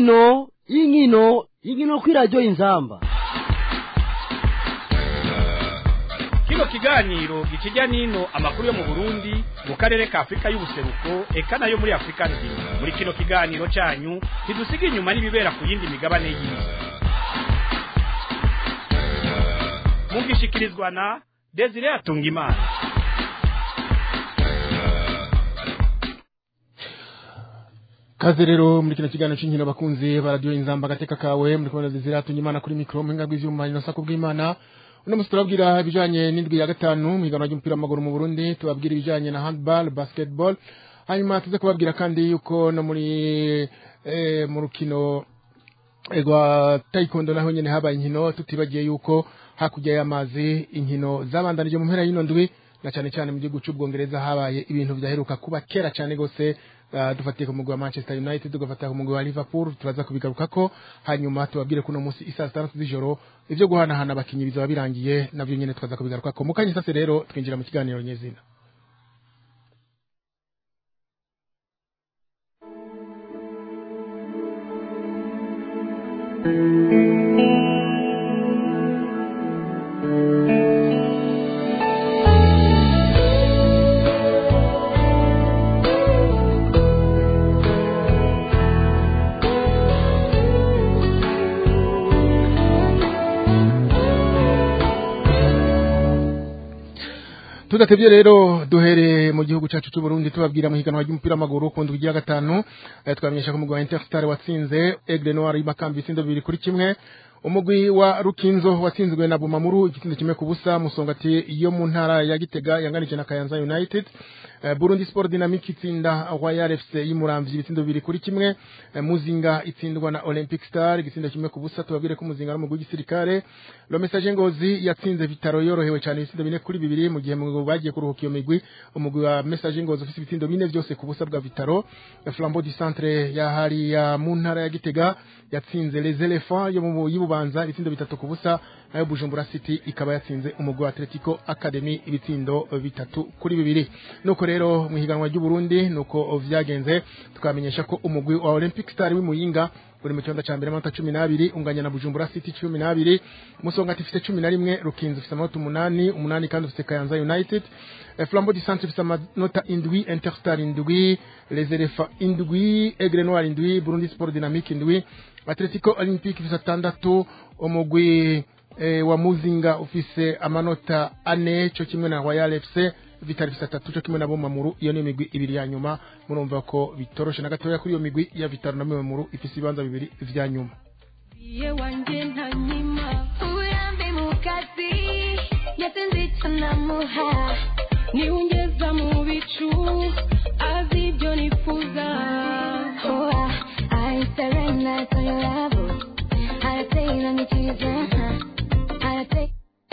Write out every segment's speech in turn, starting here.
inkino kuri radio Inzamba. Kino kiganiro gikijya nino amakuru yo mu Burundi mu karere ka Afrika y'ubuseruko eka nayo muri Afrika nzima. Muri kino kiganiro cyanyu kidusiga inyuma n'ibibera ku yindi migabane y'isi. Mugishikirizwa na Desire Atungimana. Kaze rero muri kino kiganiro cy'inkino bakunzi ba radio Inzamba gateka kawe muri kubona Desire Atungimana kuri micro mpinga bw'ivyuma ino sako bw'Imana. Uno musi turabwira ibijanye n'indwi ya gatanu mu higanwa ry'umupira w'amaguru mu Burundi, tubabwira ibijanye na handball, basketball. Hanyuma tuze kubabwira kandi yuko no muri mu rukino rwa taekwondo naho nyene habaye inkino, tutibagiye yuko hakujya y'amazi inkino zabandanije mu mpera y'ino ndwi, na cyane cyane mu gihugu cy'Ubwongereza habaye ibintu byaheruka kuba kera cyane gose. Dufatiye ku mugwi wa Manchester United, tugafata ku mugwi wa Liverpool, turaza kubigarukako. Hanyuma tubabwire kuno musi isa 6 z'ijoro ivyo guhanahana abakinyi bizaba birangiye, navyo nyene twaza kubigarukako. Mukanye sase rero twinjira mu kiganiro nyezina. Tudatevye rero duhere mu gihugu cyacu cy'u Burundi tubabwira mu higanwa ry'umupira w'amaguru ku ndwi ya gatanu. Twamenyesha ko umugwi wa Interstar watsinze Aigle Noir y'Imakamba ibitsindo 2-1. Umugwi wa Rukinzo watsinzwe na Bumamuru igitsindo 1-0. Musongati yo mu ntara ya Gitega yanganije na Kayanza United. Burundi Sport Dynamic itsinda Royal FC y'Umuramvyi ibitsindo 2-1. Muzinga itsindwa na Olympic Star igitsindo 1-0. Tubabwire ko Muzinga n'umugwi w'igisirikare. Le Message Ngozi yatsinze Vitaro yorohewe cyane ibitsindo 4-2 mu gihe mu bagiye kuruhuka iyo migwi. Umugwi wa Message Ngozi ufite ibitsindo 4 byose ku busa bwa Vitaro. Flambeau du Centre ya hari ya mu ntara ya Gitega yatsinze Les Elephants yo mu Yibubanza ibitsindo 3-0. Nayo Bujumbura City ikaba yatsinze umugwi wa Atletico Academy ibitsindo 3-2. Nuko rero mu higanwa ry'u Burundi nuko vyagenze, tukamenyesha ko umugwi wa Olympic Star w'Imuyinga uri mu cyonda ca mbere amanota 12 unganya na Bujumbura City 12. Musongati ifite 11, Rukinzo ifite amanota 8 kandi ifite Kayanza United. Flambeau du Centre ifite amanota 7, Interstar 7, Les Elephants 7, Aigle Noir 7, Burundi Sport Dynamic 7, Atletico Olympique ifite 6, umugwi wa Muzinga ufise amanota 4 cyo kimwe na Royal FC. Vitali ifite 3 cyo kimwe na Bumamuru. Iyo ni migwi ibiri ya nyuma, murumva ko bitoroshe na gatoya kuri iyo migwi ya Vitali na Bumamuru ifise ibibanza bibiri vya nyuma. Ye wanje ntanyima uyambe mukazi yatenze namuha ni ungeza mu bicu azibyo nifuza. Oh, I surrender to your love. I say na nichiza. I take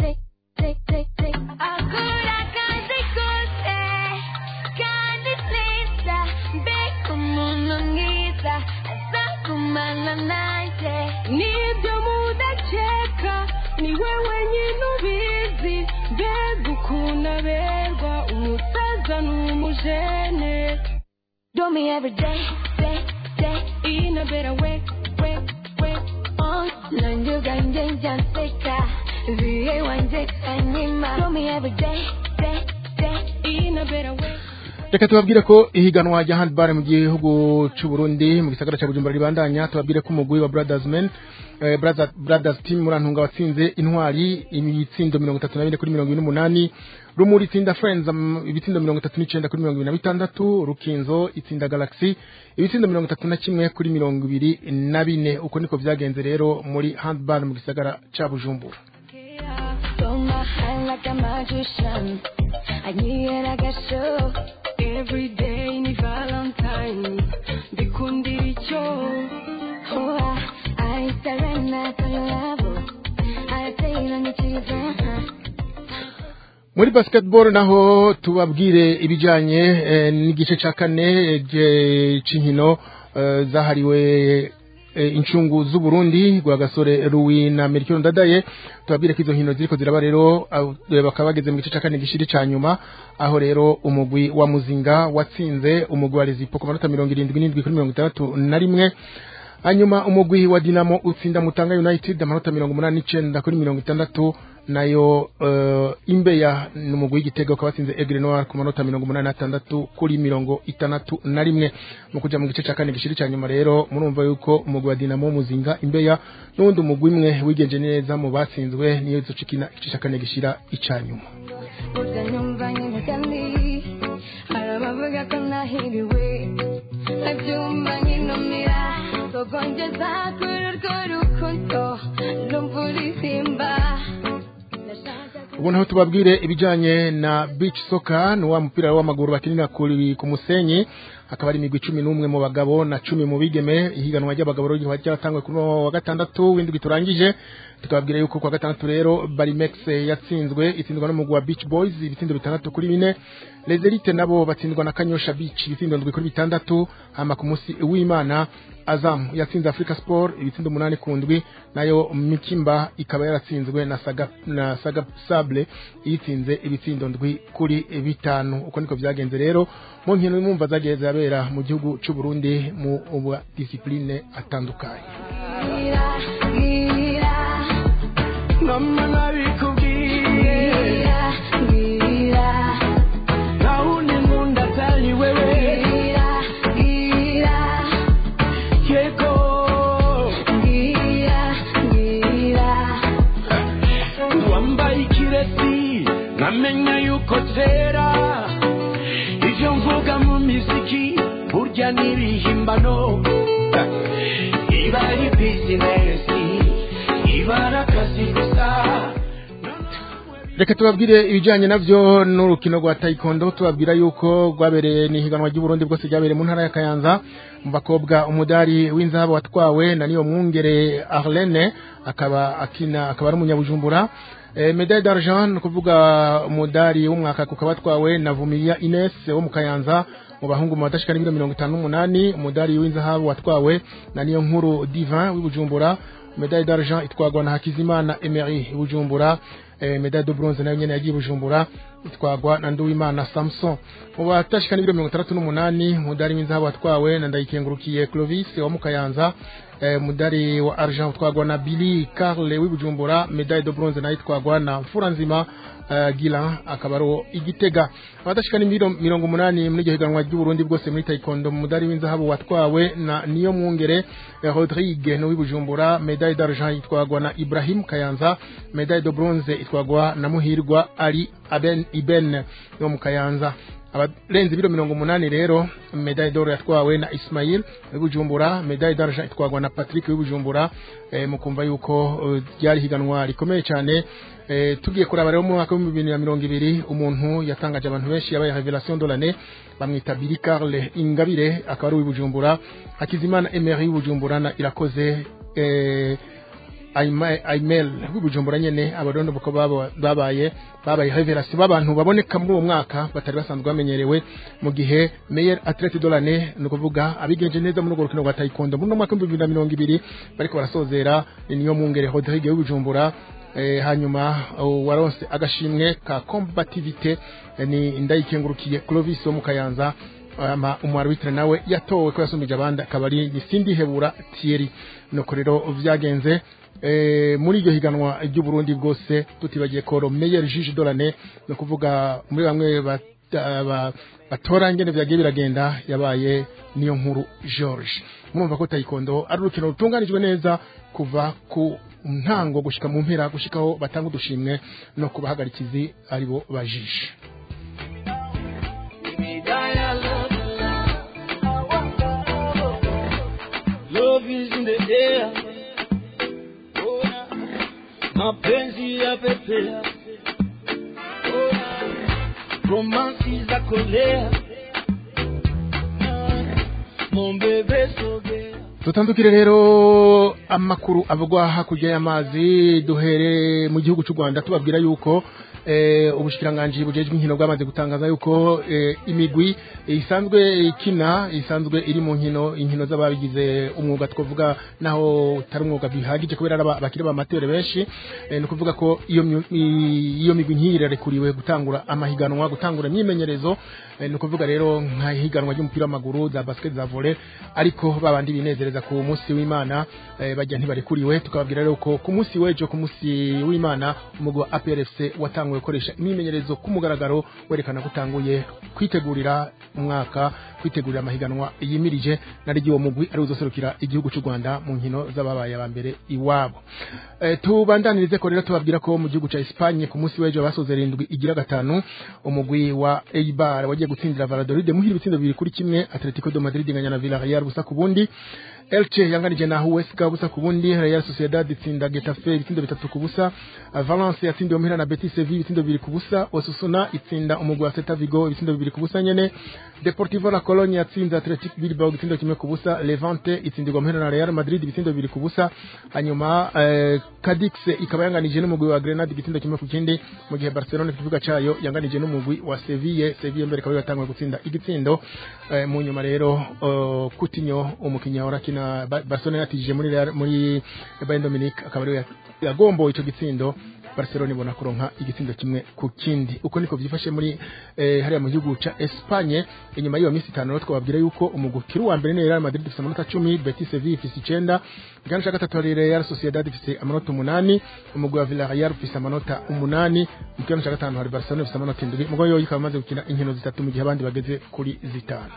nibyo mudacheka ni wewe nyine ubizi begukunda berwa umusaza n'umujene. Do me every day in a better way on nanjye ganje janseka ziye wanje kanyima. Do me every day in a better way. Reka tubabwire ko ihiganwa rya handball mu gihugu cy'u Burundi mu gisagara cya Bujumbura ribandanya. Tubabwire ko umugwi wa Brothers Team Murantunga watsinze Intwari imitsindo 34-28. Rumuri itsinda Friends ibitsindo 39-26. Rukinzo itsinda Galaxy ibitsindo 31-24. Uko niko vyagenze rero muri handball mu gisagara cya Bujumbura. Every day ni Valentine bikundiricho. Oh, I surrender to your love. I say na nichiza. Muri basketball naho tubabwire ibijanye n'igice ca kane c'inkino zahariwe incungu z'u Burundi gwa Gasore Louis na Melchior Ndadaye. Tubabwire ko izo nkino ziriko ziraba rero bakabageze mu gice ca kane gishiri ca nyuma, aho rero umugwi wa Muzinga watsinze umugwi wa Rezipo ku manota 77-61. hanyuma umugwi wa Dinamo utsinda Mutanga United amanota 89 kuri 60 nayo Imbeya n'umugwi w'Igitego kabatsinze Aigle Noir ku manota 86 kuri 61 mu kuja mu gice cya kane gishiri cyanyuma rero murumva yuko umugwi wa Dinamo Muzinga Imbeya n'undi umugwi imwe wigenje neza mu batsinzwe niyo zocikina igice cya kane gishira icanyuma ubu naho tubabwire ibijanye na beach soccer ni wa mupira w'amaguru bakinira ku musenyi akaba ari imigwi 11 mu bagabo na 10 mu bigeme ihiganwa ry'abagabo ryo ryatangwe kuri wa gatandatu w'indwi turangije tukababwira yuko kwa gatandatu rero Barimex yatsinzwe itsindwa n'umugwi wa Beach Boys ibitsindo 6 kuri 4 Les Elites nabo batsindwa na Kanyosha Beach ibitsindo 7 kuri 6 hama ku munsi w'Imana Azam yatsinze Africa Sport ibitsindo 8 ku ndwi nayo Mikimba ikaba yaratsinzwe na Saga Sable yitsinze ibitsindo 7 kuri 5 uko niko byagenze rero mu nkino mwumva zageze abera mu gihugu cy'u Burundi mu discipline atandukanye mama nabikubwiye nauni munda tali wewe keko wambaye ikirezi nkamenya yuko tera ivyo mvuga mu miziki burya n'ibihimbano ibari business Reka tubabwire ibijanye navyo n'urukino rwa taekwondo tubabwira yuko rwabereye ni higanwa ry'u Burundi bwose ryabereye mu ntara ya Kayanza mu bakobwa umudari w'inzabo watwawe na niyo mwungere Arlene akaba ari umunyabujumbura médaille d'argent kuvuga umudari w'umwaka kukabatwawe na Vumilia Ines wo mu Kayanza mu bahungu mu badashika n'ibiro 58 umudari w'inzahabu watwawe na niyo nkuru Divin w'ibujumbura médaille d'argent itwagwa na Hakizimana Emery Bujumbura médaille de bronze nayo nyene yagiye Bujumbura itwagwa na Nduwimana Samson mu batashika n'ibiro 68 mudari w'inzahabu watwawe na Ndayikengurukiye Clovis wa Mukayanza mudari wa argent utwagwa na Billy Carle w'ibujumbura médaille de bronze nayo itwagwa na Furanzima Gilan akabaro Igitega abadashika n'ibiro 80 muri gihiganwa ry'u Burundi bwose muri taekwondo mudari w'inzahabu watwawe na niyo mwungere Rodrigue no w'ibujumbura médaille d'argent itwagwa na Ibrahim Kayanza médaille de bronze itwagwa na Muhirwa Ali Iben no mu Kayanza abarenze ibiro 80 rero médaille d'or yatwawe na Ismail w'ibujumbura médaille d'argent itwagwa na Patrick w'ibujumbura mukumva yuko ryari higanwa rikomeye cyane tugiye kuraba rero mu mwaka wa 2020 umuntu yatangaje abantu benshi yabaye révélation de l'année bamwita Billy Carle Ingabire akaba ari w'ibujumbura Hakizimana Emery w'ibujumbura na Irakoze Aimel w'ibujumbura nyene abarondo buko babaye révélation babantu baboneka muri uwo mwaka batari basanzwe bamenyerewe mu gihe meilleur athlète de l'année no kuvuga abigenje neza muri urukino rwa taekwondo muri mwaka wa 2020 bariko barasozera niyo mwungere Rodrigue w'ibujumbura hanyuma waronse agashimwe ka combativité ni Ndayikengurukiye Clovis wo mu Kayanza umwarbitre nawe yatowe ko yasumije abandi akabari Nisindi Hebura Thierry nuko rero vyagenze muri iryo higanwa ry'u Burundi bwose tutibagiye ko meilleur juge de l'année no kuvuga muri bamwe batora ngene vyagiye biragenda yabaye niyo nkuru George murumva ko taekwondo ari urukino rutunganijwe neza kuva ku ntango gushika mu mpera gushikaho batanga udushimwe no kubahagarikizi aribo bajishe Love is in the air. Mapenzi ya pepea. Romances za kolea. Mon bébé soge. Tutandukire rero amakuru avugwa hakurya y'amazi duhere mu gihugu cy'u Rwanda tubabwira yuko ubushikiranganje bujejwe inkino bwamaze gutangaza yuko imigwi isanzwe iri mu inkino z'ababigize umwuga twovuga naho tari umwuga bihagije kubera abakiri b'amatere benshi no kuvuga ko iyo migwi nkirerekuriwe gutangura amahiganwa gutangura imyimenyerezo no kuvuga rero nka higanwa ry'umupira w'amaguru za basket za volley ariko babandi binezereza ku munsi w'Imana bajya ntibarekuriwe tukababwira rero ko ku munsi wejo ku munsi w'Imana umugwa APRFC watanguye gukoresha imyimenyerezo ku mugaragaro werekana gutanguye kwitegurira umwaka kwitegurira amahiganwa yimirije nari giwo mugwi ari uzoserukira igihugu cy'u Rwanda mu nkino z'ababaye abambere iwabo tubandanirize ko rero tubabwira ko mu gihugu ca Espagne ku munsi wejo basoze 7 igira gatanu umugwi wa Eibar wagiye gutsindira Valladolid muhira ibitsindo 2-1 Atletico de Madrid inganya na Villarreal busa ku bundi Elche yanganije na Huesca busa ku bundi Real Sociedad itsinda Getafe ibitsindo 3-0 Valence yatsindiwe muhira na Betis Sevilla ibitsindo 2-0 Osasuna itsinda umugwi wa Celta Vigo ibitsindo 2-0 nyene Deportivo La Colonia yatsinze Athletic Bilbao ibitsindo 1-0 Levante itsindirwa muhira na Real Madrid ibitsindo 2-0 hanyuma Cadix ikaba yanganije n'umugwi wa Grenade ibitsindo 1-0 mu gihe Barcelona ikivuga cayo yanganije n'umugwi wa Sevilla mbere kabiri yatangwa gutsinda igitsindo mu nyuma rero Coutinho umukinya warakina Barcelona yatije muri Bayern Dominic akaba rero yagomboye ico gitsindo Barcelona ibona kuronka igitsindo kimwe ku kindi uko niko byifashe muri hariya mu gihugu ca Espagne inyuma y'iyo minsi 5 twababwira yuko umugukiro wa mbere ni Real Madrid ifite amanota 10 Betis Sevilla ifite 9 igana ca gatatu Real Sociedad ifite amanota 8 umugwi wa Villarreal ifite amanota 8 igana ca gatanu hari Barcelona ifite amanota 7 mugo yo ikaba maze gukina inkino zitatu mu gihe abandi bageze kuri zitanu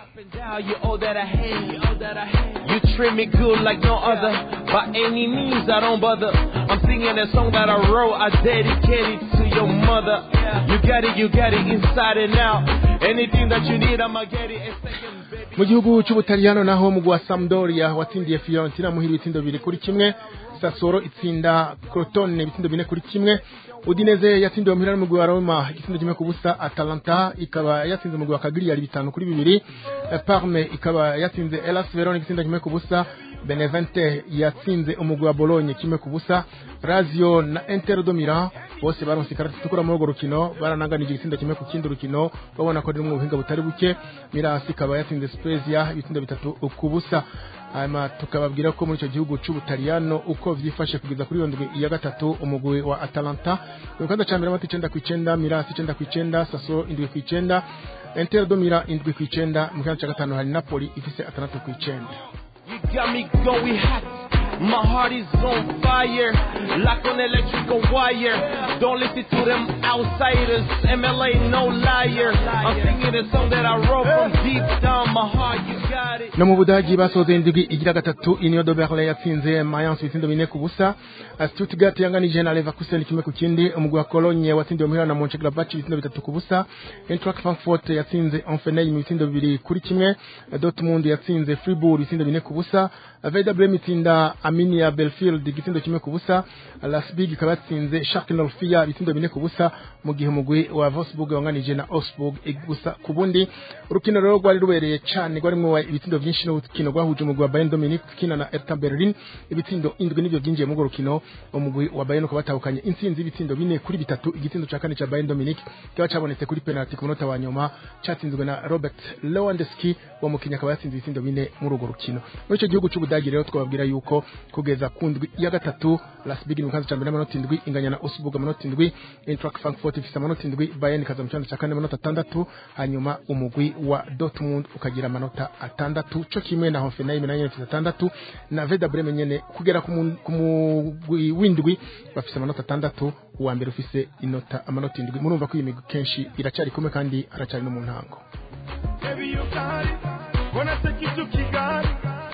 You treat me good like no other. By any means, I don't bother. I'm singing a song that I wrote. I dedicate it to your mother. You got it inside and out. Anything that you need, I'ma get it in second, baby. Mu gihugu cy'Ubutaliyano naho mu gwa Sampdoria watsindiye Fiorentina muhira ibitsindo 2-1 Sassuolo itsinda Crotone ibitsindo 4-1 Udinese yatsindiwe muhira n'umugwi wa Roma igitsindo 1-0 Atalanta ikaba yatsinze umugwi wa Cagliari 5-2 Parme ikaba yatsinze Hellas Verona igitsindo 1-0 Benevente yatsinze umugwi wa Bologna 1-0 Lazio na Inter de Milan bose baronse ikarata itukura muri urwo rukino barananganije igitsindo 1 ku kindi rukino babona ko ari mu buhinga butari buke Milan ikaba yatsinze Spezia ibitsindo 3-0 hanyuma tukababwira ko muri icyo gihugu cy'Ubutaliyano uko vyifashe kugeza kuri yondwe iya gatatu umugwi wa Atalanta mu kanda ca mbere amati 9-9 Milan 9-9 Sassuolo 7-9 Inter de Milan 7-9 mu kanda ca gatanu hari Napoli ifise 6-9 You got me going hot. My heart is on fire, like an electrical wire. Don't listen to them outsiders. MLA no liar. I'm singing a song that I wrote from deep down my heart. You got it. No mu Budagi basoze indwi igira gatatu Union de Berlin yatsinze Mayence ibitsindo 4-0 Stuttgart yanganije na Leverkusen 1-0 umugwi wa Cologne watsindiwe muhira na Mönchengladbach ibitsindo 3-0 Eintracht Frankfurt yatsinze Hoffenheim ibitsindo 2-1 Dortmund yatsinze Fribourg ibitsindo 4-0 Werder Bremen itsinda Arminia Bielefeld igitsindo 1-0 Leipzig ikaba yatsinze Schalke 04 ibitsindo 4-0 mu gihe umugwi wa Wolfsburg wanganije na Augsburg igusa kubundi urukino rero rwari rubereye cyane rwarimo ibitsindo byinshi n'urukino rwahuje umugwi wa Bayern Dominic kina na Hertha Berlin ibitsindo 7 nibyo byinjiye mu rukino umugwi wa Bayern ko batahukanye intsinzi ibitsindo 4-3 igitsindo ca kane ca Bayern Dominic cyaba cabonetse kuri penalty ku munota wa nyuma cyatsinzwe na Robert Lewandowski wo mu Kenya akaba yatsinze ibitsindo 4 muri urwo rukino muri icyo gihugu cy'Ubudagi rero twababwira yuko kugeza kundwi ya gatatu Leipzig mu kanzu ca mbere n'amanota 7 inganya na Augsburg amanota 7 Eintracht Frankfurt ifite amanota 7 Bayern kaza mu cyanda ca kane amanota 6 hanyuma umugwi wa Dortmund ukagira amanota 6 cyo kimwe na Hoffenheim nayo ifite 6 na Werder Bremen nyene kugera ku mugwi windwi bafite amanota 6 uwa mbere ufise inota amanota 7 murumva ko iyi migwi kenshi iracari kumwe kandi aracari no mu ntango Baby, you got it. Wanna take you to Kigali?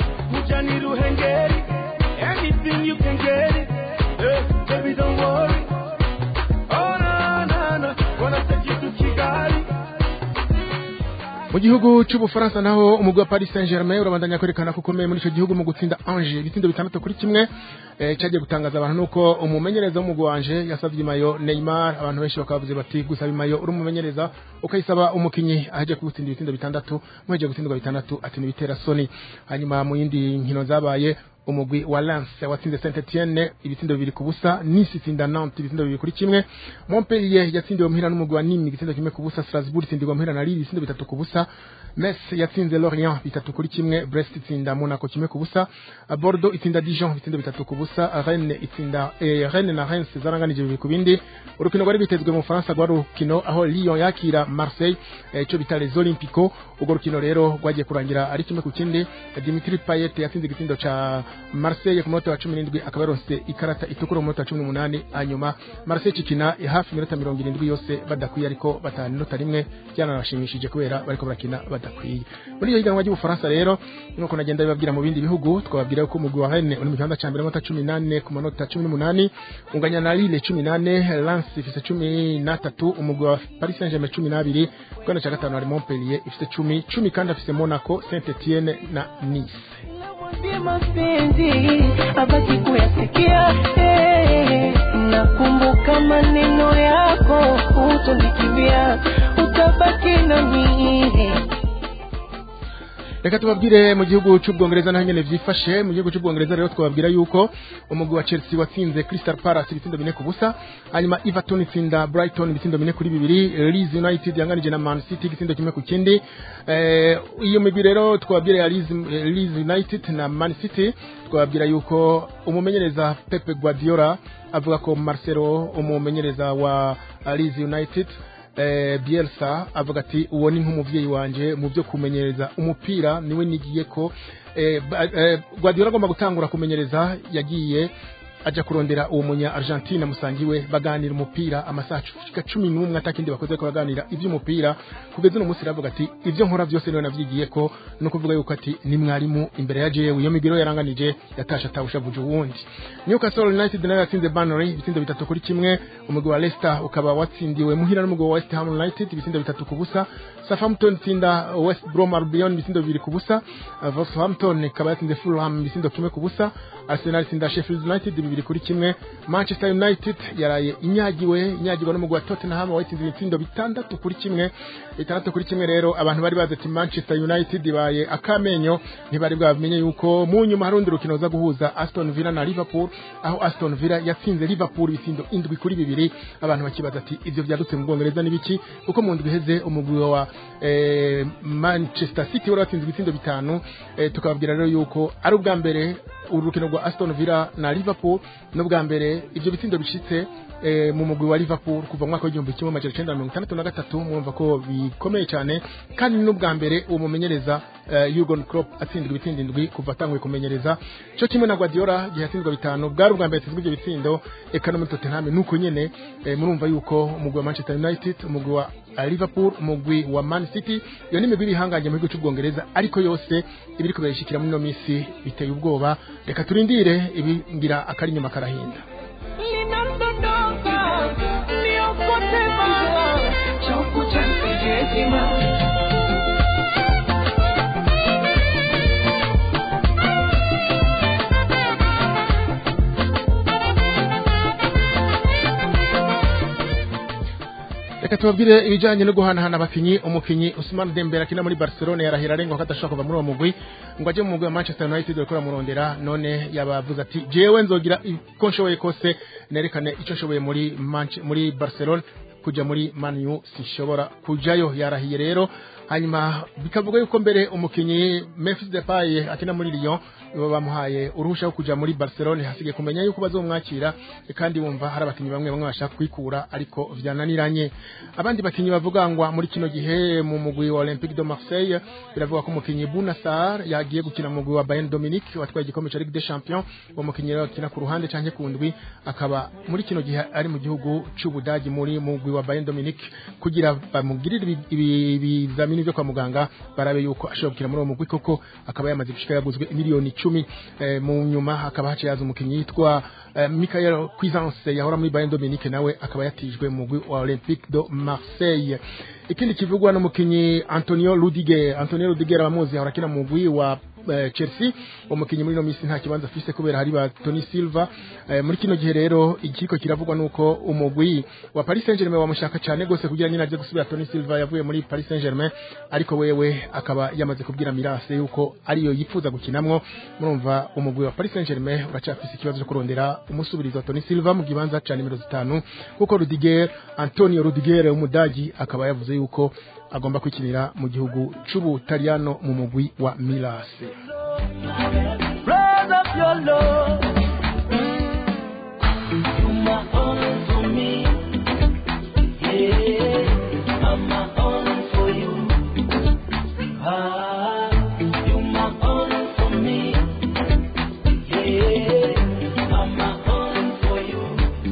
Mujani Ruhengeri. Anything you can get it. Baby, don't worry. Oh, no. Wanna take you to Kigali? mu gihugu cy'Ubufaransa naho umugwi wa Paris Saint-Germain urabandanya kwerekana ko ukomeye muri ico gihugu mu gutsinda Angers ibitsindo 6-1 cyagiye gutangaza abantu nuko umumenyereza w'umugwi wa Angers yasavye mayo Neymar abantu benshi bakavuze bati gusaba mayo uri umumenyereza ukayisaba umukinyi aje gutsinda ibitsindo 6 muheje gutsindwa 6 ati nibitera soni hanyuma mu yindi nkino zabaye umugwi wa Lens watsinze Saint-Etienne ibitsindo 2 ku busa, Nice itsinda Nantes ibitsindo 2 kuri kimwe, Montpellier yatsindiwe muhira n'umugwi wa Nîmes ibitsindo 1 ku busa, Strasbourg itsindirwa muhira na Lille ibitsindo 3 ku busa, Metz yatsinze Lorient 3 kuri kimwe, Brest itsinda Monaco 1 ku busa, Bordeaux itsinda Dijon ibitsindo 3 ku busa, Rennes itsinda Rennes na Reims zaranganije 2 ku bindi. Urukino rwari bitezwe mu France rwa rukino aho Lyon yakira Marseille cyo bita les Olympico. Ubwo rukino rero rwagiye kurangira ari 1 ku kindi. Dimitri Payet yatsinze igitindo ca Marseille ku munota wa 17 akaba yaronse ikarata itukura mu munota wa 18, hanyuma Marseille cikina hafi minota 70 yose badakwiye ariko batanu minota rimwe byanarashimishije kubera bariko barakina badakwiye. Muri iyo higanwa ry'Ubufaransa rero nuko nagenda bibabwira mu bindi bihugu twababwira ko umugwi wa Rennes uri mu kibanza ca mbere munota 18 ku munota 18, unganya na Lille 18, Lens ifise 13, umugwi wa Paris Saint-Germain 12, kwenda ca gatanu ari Montpellier ifise 10 kandi afise Monaco, Saint-Etienne na Nice. Mapenzi abaki kuyasikia, nakumbuka maneno yako, utonikimbia utabaki na mimi. Reka tubabwire mu gihugu cy'Ubwongereza naho nyene vyifashe. Mu gihugu cy'Ubwongereza rero twababwira yuko umugwi wa Chelsea watsinze Crystal Palace ibitsindo 4 ku busa, hanyuma Everton itsinda Brighton ibitsindo 4 kuri 2, Leeds United yanganije na Man City igitsindo 1 ku kindi. Iyo migwi rero twababwira ya Leeds United na Man City twababwira yuko umumenyereza Pep Guardiola avuga ko Marcelo umumenyereza wa Leeds United Bielsa avuga ati uwo ni nk'umuvyeyi wanje mu byo kumenyereza umupira, niwe nigiye ko Guardiola agomba gutangura kumenyereza yagiye aja kurondera uwo munya Argentina musangiwe baganira umupira amasaha 11 atakindi bakoze ko baganira ivy'umupira kugeza no musi ravuga ati ivyo nkora byose niwe navyigiye ko no kuvuga yuko ati ni mwarimu imbere ya jewe. Iyo migiro yaranganije yatasha tawusha vuje uwundi. Newcastle United nayo yatsinze Burnley ibitsindo 3 kuri kimwe, umugwi wa Leicester ukaba watsindiwe muhira n'umugwi wa West Ham United ibitsindo 3 ku busa, Southampton tsinda West Brom Albion ibitsindo 2 ku busa, Wolverhampton ikaba yatsinze Fulham ibitsindo 1 ku busa, Arsenal tsinda Sheffield United 2 kuri kimwe, Manchester United yaraye inyagiwe n'umugwi wa Tottenham watsinze ibitsindo 6 kuri kimwe. 6 kuri kimwe rero abantu bari bazi ati Manchester United baye akamenyo, ntibari bwamenye yuko mu nyuma harundi rukino za guhuza Aston Villa na Liverpool, aho Aston Villa yatsinze Liverpool ibitsindo 7 kuri 2. Abantu bakibaza ati ivyo byadutse mu Bwongereza nibiki, uko mu ndwi heze umugwi wa Manchester City wari watsinze ibitsindo 5. Tukababwira rero yuko ari ubwa mbere urukino rwa Aston Villa na Liverpool no bwa mbere ivyo bitsindo bishitse mu mugwi wa Liverpool kuva mu mwaka wa 1963 mwumva ko bikomeye cyane, kandi no bwa mbere uwo mumenyereza Jurgen Klopp atsindwa ibitsindo 7 kuva atangwe kumenyereza, cyo kimwe na Guardiola gihatsinzwe 5 bwari ubwa mbere atsindwa ibyo bitsindo. Eka no muri Tottenham nuko nyene murumva yuko umugwi wa Manchester United, umugwi wa Liverpool, umugwi wa Man City yo nimigwi bihanganye mu gihugu cy'Ubwongereza, ariko yose ibiri kubeshikira muri no misi biteye ubwoba. Reka turindire ibingira akari nyuma karahinda. Reka tubabwire ibijanye no guhanahana abakinyi. Umukinyi Ousmane Dembele akina muri Barcelona yarahira arenga ko adashaka kuva muri uwo mugwi ngo aje mu mugwi wa Manchester United ukora murondera, none yabavuze ati jewe nzogira iko nshoboye kose nerekane ico nshoboye muri Barcelona, kuja muri Man U sishobora kujayo. Yarahiye rero, hanyuma bikavuga yuko mbere umukinyi Memphis Depay akina muri Lyon bamuhaye uruhusha wo kuja muri Barcelona, hasige kumenya yuko bazomwakira, kandi bumva hari abakinyi bamwe bashaka kwikura ariko vyananiranye. Abandi bakinyi bavugangwa muri kino gihe mu mugwi wa Olympique de Marseille, biravuga ko umukinyi Bouna Sarr yagiye gukina mu mugwi wa Bayern Dominique watwaye igikombe ca Ligue des Champions. Uwo mukinyi rero akina ku ruhande canke ku ndwi, akaba muri kino gihe ari mu gihugu c'Ubudagi muri mugwi wa Bayern Dominique kugira bamugirire ibizamini byo kwa muganga barabe yuko ashobora gukina muri uwo mugwi, koko akaba yamaze gushika yaguzwe miliyoni 10. Mu nyuma hakaba haciyaza umukinyi yitwa Michael Cuisance yahora muri Bayern Dominique, nawe akaba yatijwe mu mugwi wa Olympique de Marseille. Ikindi kivugwa n'umukinyi Antonio Rudiger abamuzi ahora kina mu mugwi wa Chelsea umukinyi muri no misi nta kibanza afise kubera hari ba Tony Silva muri kino gihe rero ikiko kiravugwa nuko umugwi wa Paris Saint-Germain wamushaka cyane gose kugira nyine aje gusubira Tony Silva yavuye muri Paris Saint-Germain ariko wewe akaba yamaze kubwira Mirase yuko ariyo yifuza gukinamwo murumva umugwi wa Paris Saint-Germain uracafise ikibazo cyo kurondera umusubirizo Tony Silva mu kibanza ca nimero 5 kuko Antonio Rudiger umudagi akaba yavuze yuko agomba kwikinira mu gihugu c'Ubutaliyano mu mugwi wa Mirase. Raise up your love. You my own for me. Yeah, I'm my own for you. You my own for me. Yeah, I'm my own for you.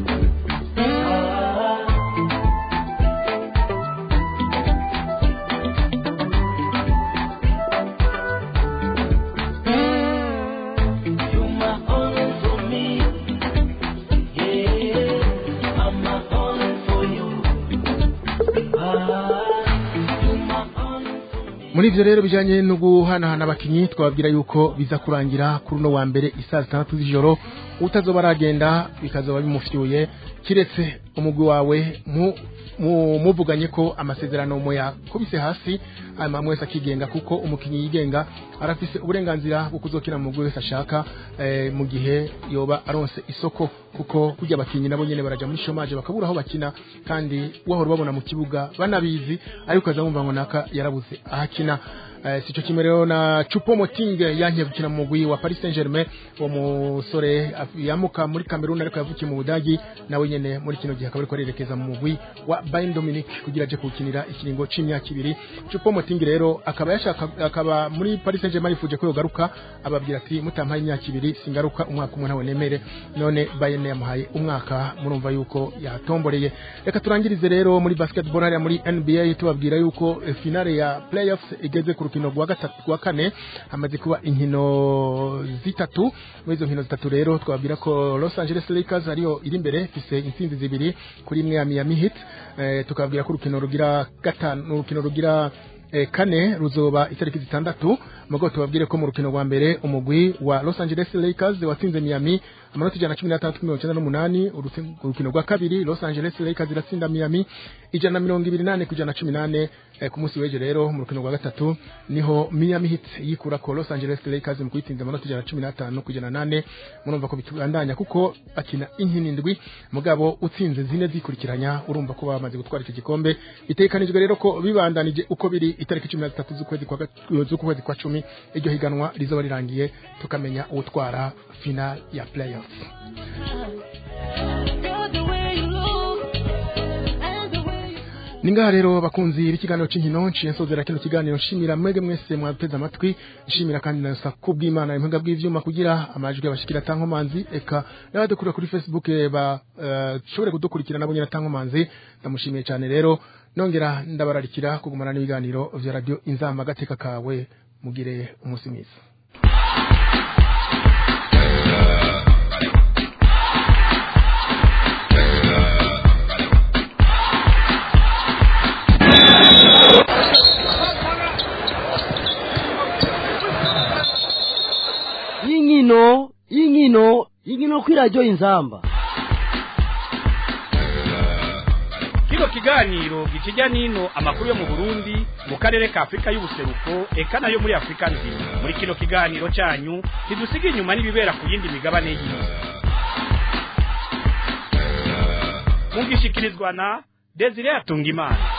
Muri ivyo rero bijanye no guhanahana abakinyi twababwira yuko biza kurangira kuri no wa mbere isaha 6 z'ijoro utazoba aragenda bikazoba bimufyuye kiretse umugwi wawe muvuganye ko amasezerano moya kubise hasi amamwese akigenga kuko umukinyi yigenga arafise uburenganzira bwo kuzokina mu mugwi wese ashaka mu gihe yoba aronse isoko kuko kujya abakinyi nabo nyene baraja muri chômage bakabura aho bakina kandi wahora babona mu kibuga banabizi ariko azamumva ngo naka yarabuze ahakina sico kimwe rero na Choupo-Moting yanke gukina mu mugwi wa Paris Saint-Germain wo musore yamuka muri Cameroon ariko yavukiye mu Budagi nawe nyene muri kino gihe akaba ariko arerekeza mu mugwi wa Bayern Dominic kugira aje kukinira ikiringo c'imyaka 2 Choupo-Moting rero akaba muri Paris Saint-Germain yifuje ko yogaruka ababwira ati mutampaye imyaka 2 singaruka umwaka umwe ntawe nemere none Bayern yamuhaye umwaka murumva yuko yatomboreye reka turangirize rero muri basketball hariya muri NBA tubabwira yuko finale ya playoffs igeze ku rukino rwa gatatu rwa kane hamaze kuba inkino zitatu muri izo nkino zitatu rero twabwira ko Los Angeles Lakers ariyo iri imbere ifise intsinzi zibiri kuri imwe ya Miami Heat tukabwira ko urukino rugira gatanu urukino rugira kane ruzoba itariki 6 mugo tubabwire ko mu rukino rwa mbere umugwi wa Los Angeles Lakers watsinze Miami amanota 116-98 urukino rwa kabiri Los Angeles Lakers iratsinda Miami 128-118 ku munsi w'ejo rero mu rukino rwa gatatu niho Miami Heat yikura ko Los Angeles Lakers mu kwitsinda amanota 115-8 murumva ko bitandanya kuko bakina inkinindwi mugabo utsinze zine zikurikiranya urumva ko bamaze gutwara iki gikombe bitekanijwe rero ko bibandanije uko biri itariki 13 z'ukwezi kwa 10 iryo higanwa rizoba rirangiye tukamenya utwara final ya playoffs. Ninga rero bakunzi b'ikiganiro c'inkino nsozera kino kiganiro nshimira mwege mwese mwateze amatwi nshimira kandi nasa kubw'Imana impanga bw'ivyuma kugira amajwi abashikira tankomanzi eka n'abadukura kuri Facebook shobore kudukurikira nabo nyina tankomanzi ndamushimiye cyane rero nongera ndabararikira kugumana n'ibiganiro vya radio Inzamba gateka kawe mugire umunsi mwiza. Inkino kuri radio Inzamba. Kino kiganiro gikijya nino amakuru yo mu Burundi mu karere ka Afrika y'ubuseruko eka nayo muri Afrika nzima. Muri kino kiganiro cyanyu kidusiga inyuma n'ibibera ku yindi migabane y'isi. Mugishikirizwa na Desire Atungimana.